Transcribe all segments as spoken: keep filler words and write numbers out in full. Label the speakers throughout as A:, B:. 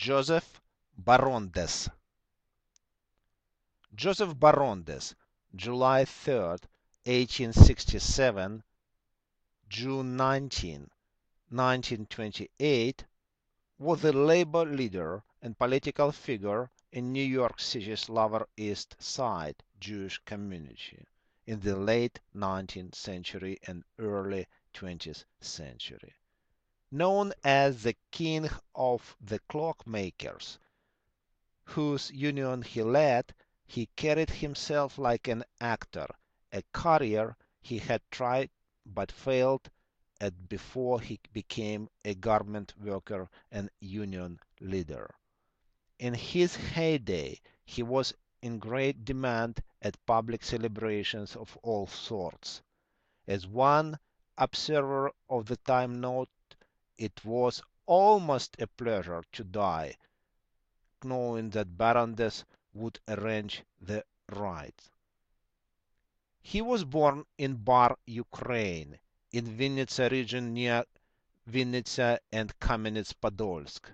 A: Joseph Barondes. Joseph Barondes, July third, eighteen sixty-seven, June nineteenth, nineteen twenty-eight, was a labor leader and political figure in New York City's Lower East Side Jewish community in the late nineteenth century and early twentieth century. Known as the King of the Clockmakers, whose union he led, he carried himself like an actor, a career he had tried but failed at before he became a garment worker and union leader. In his heyday, he was in great demand at public celebrations of all sorts. As one observer of the time noted, it was almost a pleasure to die, knowing that Barondes would arrange the rites. He was born in Bar, Ukraine, in Vinnytsia region near Vinnytsia and Kamenets-Podolsk,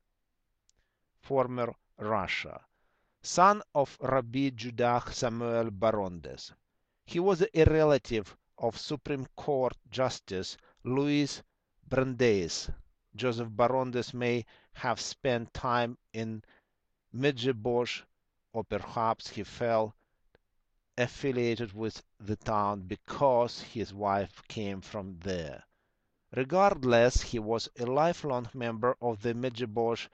A: former Russia, son of Rabbi Judah Samuel Barondes. He was a relative of Supreme Court Justice Louis Brandeis. Joseph Barondes may have spent time in Medjugorje, or perhaps he felt affiliated with the town because his wife came from there. Regardless, he was a lifelong member of the Medjugorje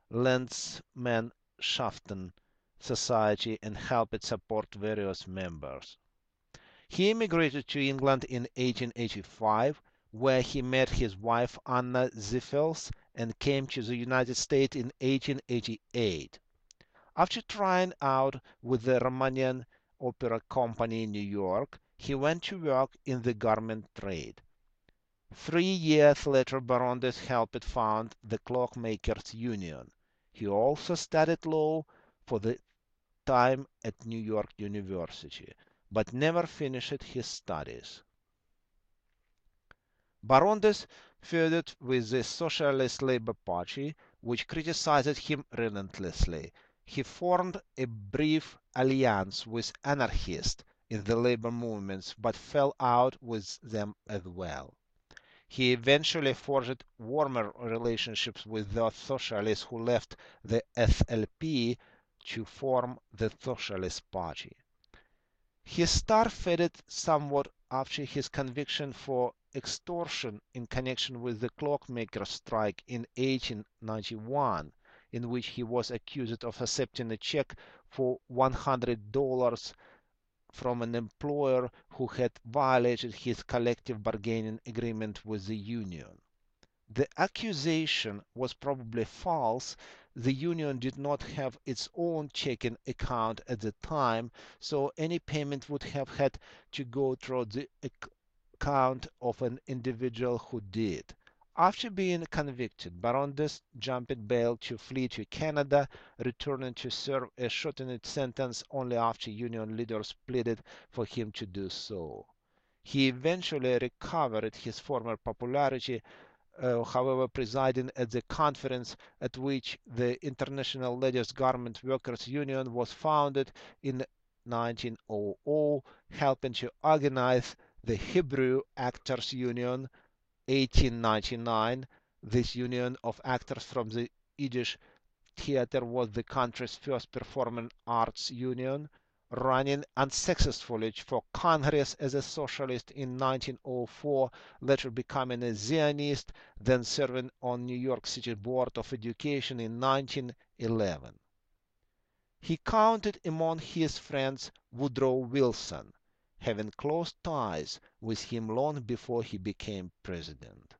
A: Landsmannschaften Society and helped support various members. He immigrated to England in eighteen eighty-five, where he met his wife Anna Ziffels and came to the United States in eighteen eighty-eight. After trying out with the Romanian Opera Company in New York, he went to work in the garment trade. Three years later, Barondes helped found the Clockmakers Union. He also studied law for the time at New York University, but never finished his studies. Barondes feuded with the Socialist Labor Party, which criticized him relentlessly. He formed a brief alliance with anarchists in the labor movements, but fell out with them as well. He eventually forged warmer relationships with those socialists who left the S L P to form the Socialist Party. His star faded somewhat after his conviction for extortion in connection with the clockmaker strike in eighteen ninety-one, in which he was accused of accepting a check for one hundred dollars from an employer who had violated his collective bargaining agreement with the union. The accusation was probably false. The union did not have its own checking account at the time, so any payment would have had to go through the account of an individual who did. After being convicted, Barondes jumped bail to flee to Canada, returning to serve a shortened sentence only after union leaders pleaded for him to do so. He eventually recovered his former popularity, uh, however, presiding at the conference at which the International Ladies Garment Workers Union was founded in nineteen hundred, helping to organize the Hebrew Actors Union eighteen ninety-nine. This union of actors from the Yiddish theater was the country's first performing arts union, running unsuccessfully for Congress as a socialist in nineteen oh four, later becoming a Zionist, then serving on New York City Board of Education in nineteen eleven. He counted among his friends Woodrow Wilson, having close ties with him long before he became president.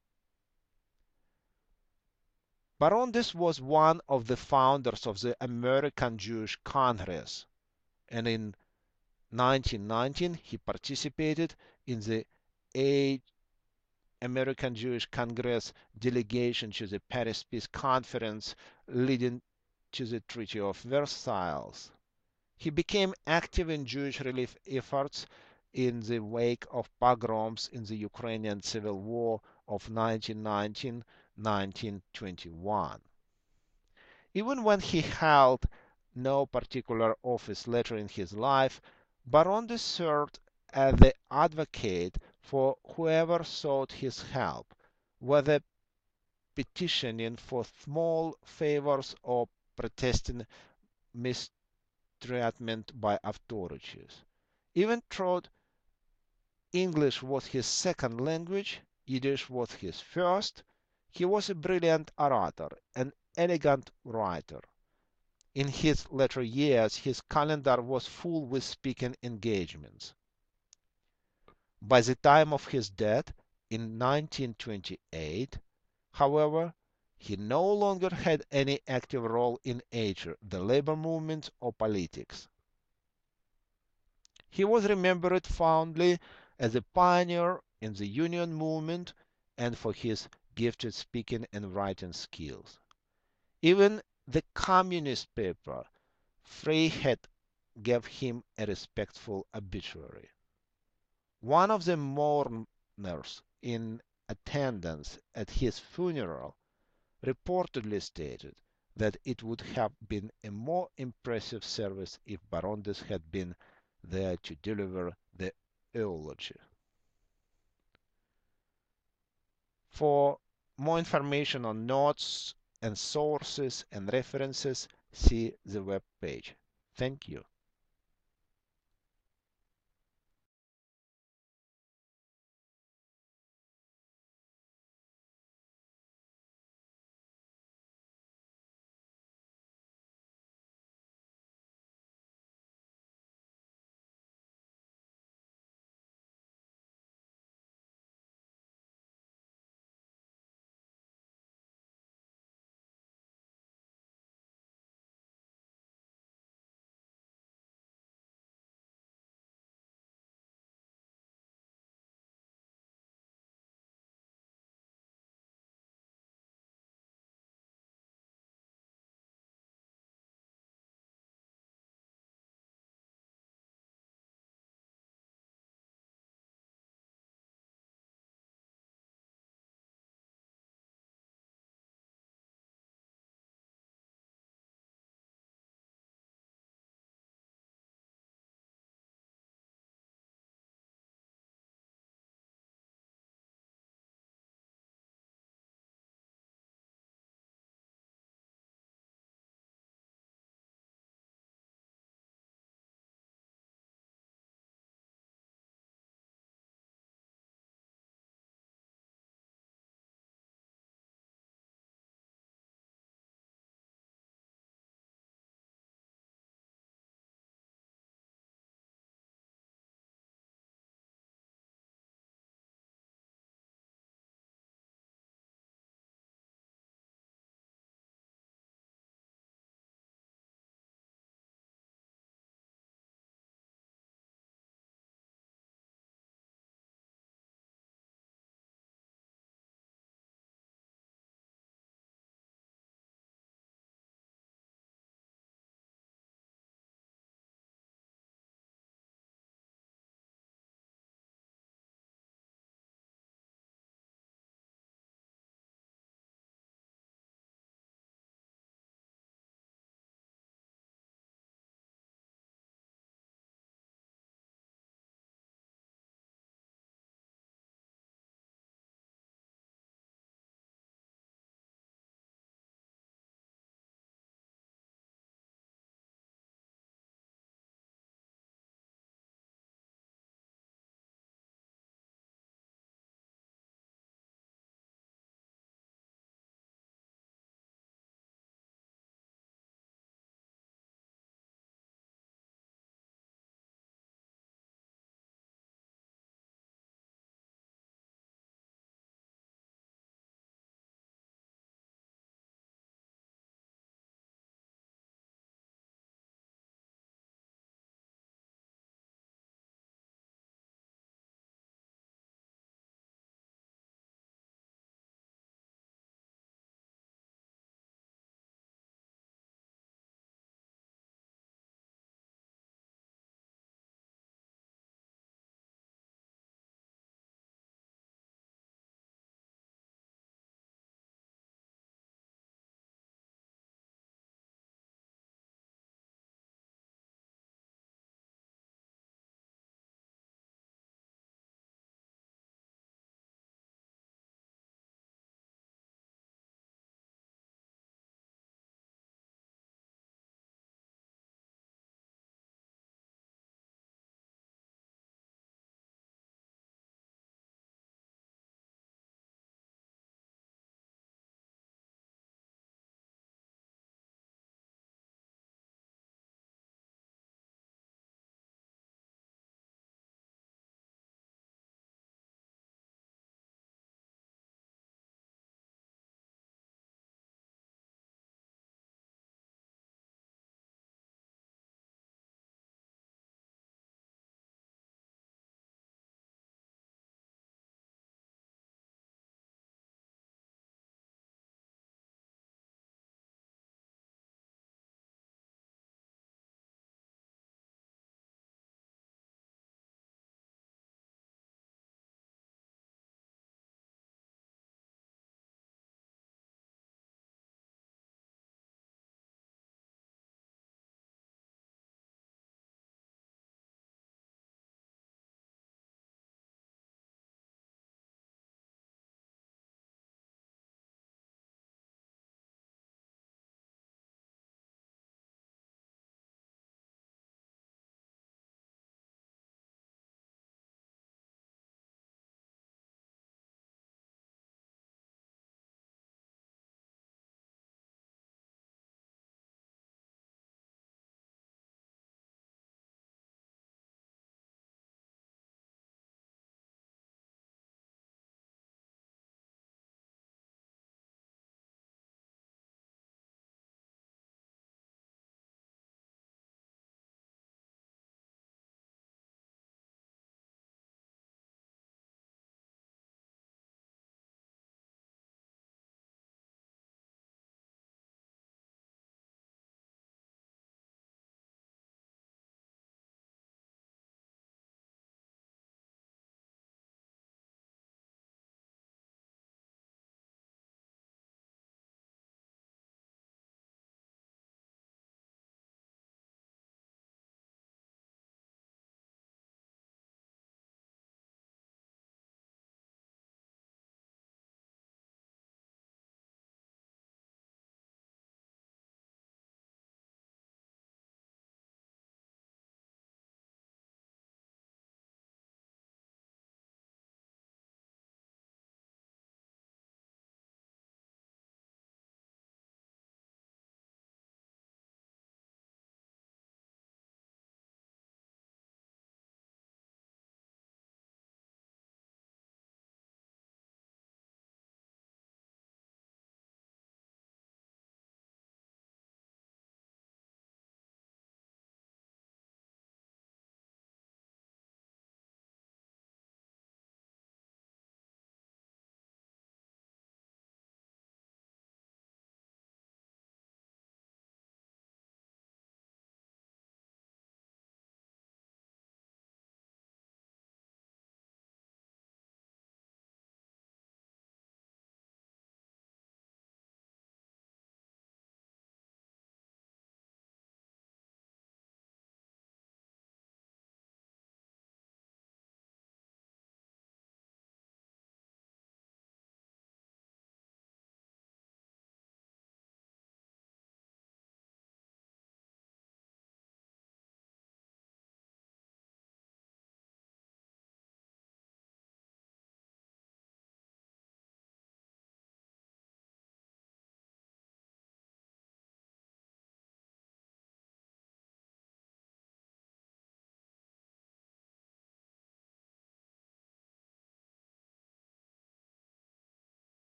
A: Barondes was one of the founders of the American Jewish Congress, and in nineteen nineteen he participated in the eighth American Jewish Congress delegation to the Paris Peace Conference, leading to the Treaty of Versailles. He became active in Jewish relief efforts in the wake of pogroms in the Ukrainian Civil War of nineteen nineteen to nineteen twenty-one. Even when he held no particular office later in his life, Baronde served as the advocate for whoever sought his help, whether petitioning for small favors or protesting mistreatment by authorities. Even though English was his second language, Yiddish was his first, he was a brilliant orator, an elegant writer. In his later years, his calendar was full with speaking engagements. By the time of his death in nineteen twenty-eight, however, he no longer had any active role in either the labor movement or politics. He was remembered fondly as a pioneer in the union movement and for his gifted speaking and writing skills. Even the communist paper Freiheit gave him a respectful obituary. One of the mourners in attendance at his funeral reportedly stated that it would have been a more impressive service if Barondes had been there to deliver the eulogy. For more information on notes and sources and references, see the web page. Thank you.